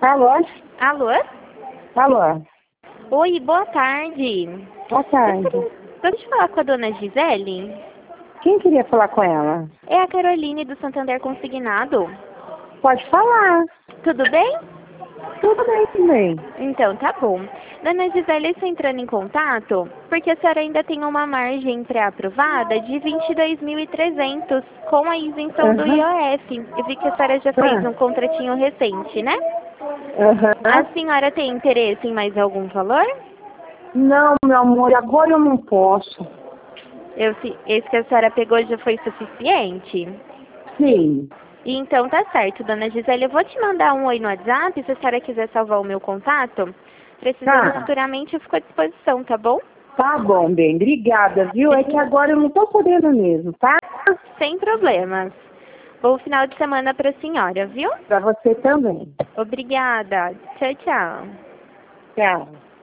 Alô? Alô? Alô? Oi, boa tarde. Boa tarde. Pode falar com a dona Gisele? Quem queria falar com ela? É a Caroline do Santander Consignado. Pode falar. Tudo bem? Tudo bem também. Então, tá bom. Dona Gisele, está entrando em contato porque a senhora ainda tem uma margem pré-aprovada de 22.300 com a isenção do IOF. Eu vi que a senhora já fez um contratinho recente, né? A senhora tem interesse em mais algum valor? Não, meu amor, agora eu não posso. Esse que a senhora pegou já foi suficiente? Sim. Então tá certo, dona Gisele. Eu vou te mandar um oi no WhatsApp, se a senhora quiser salvar o meu contato. Precisando futuramente, eu fico à disposição, tá bom? Tá bom, bem. Obrigada, viu? É que agora eu não tô podendo mesmo, tá? Sem problemas. Bom final de semana pra senhora, viu? Pra você também. Obrigada. Tchau, tchau. Tchau.